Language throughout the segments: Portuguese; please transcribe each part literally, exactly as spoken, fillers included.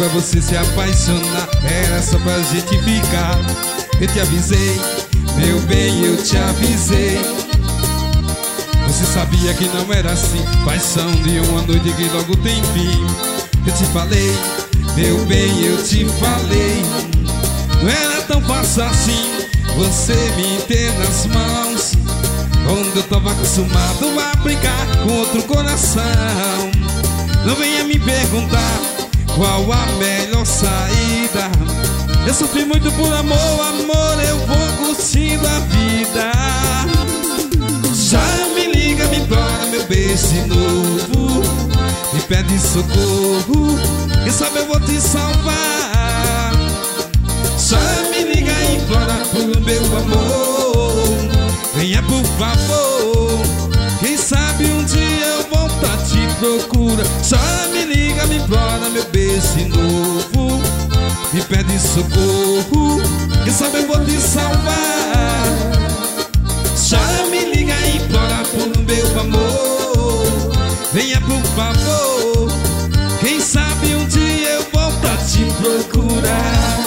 pra você se apaixonar, era só pra gente ficar. Eu te avisei, meu bem, eu te avisei. Você sabia que não era assim, paixão de uma noite que logo tem fim. Eu te falei, meu bem, eu te falei. Não era tão fácil assim você me ter nas mãos, onde eu tava acostumado a brincar com outro coração. Não venha me perguntar qual a melhor saída. Eu sofri muito por amor, amor, eu vou curtindo a vida. Já me liga, me implora, meu beijo de novo, me pede socorro, quem sabe eu vou te salvar. Já me liga e implora por meu amor, venha por favor, quem sabe um dia eu volto a te procurar. Já me liga, me implora, meu beijo de novo, me pede socorro, quem sabe eu vou te salvar. Já me liga e implora por meu amor, venha por favor, quem sabe um dia eu volto a te procurar.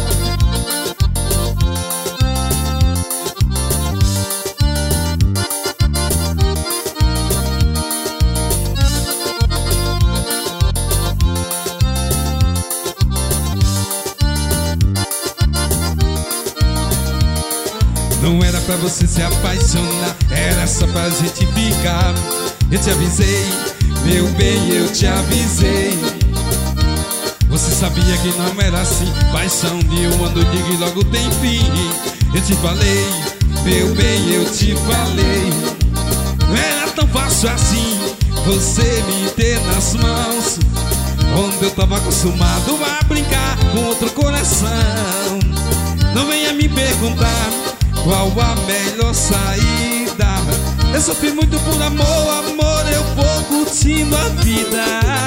Não era pra você se apaixonar, era só pra gente ficar. Eu te avisei, meu bem, eu te avisei. Você sabia que não era assim, paixão de uma noite que logo tem fim. Eu te falei, meu bem, eu te falei. Não era tão fácil assim você me ter nas mãos, onde eu tava acostumado a brincar com outro coração. Não venha me perguntar qual a melhor saída. Eu sofri muito por amor, amor, eu vou curtindo a vida.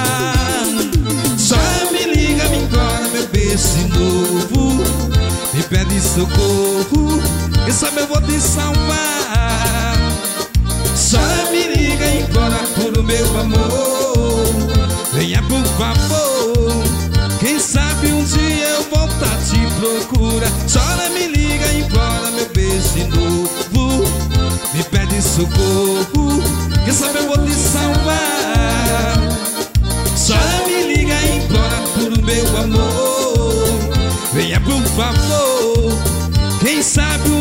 Já me liga, me implora, meu beijo de novo, me pede socorro, quem sabe eu vou te salvar. Já me liga e implora por meu amor, venha por favor, quem sabe um dia eu volto a te procurar. Chora, me liga e implora, meu beijo de novo, me pede socorro, quem sabe eu vou te salvar. Chora, me liga e implora por meu amor, venha por favor, quem sabe um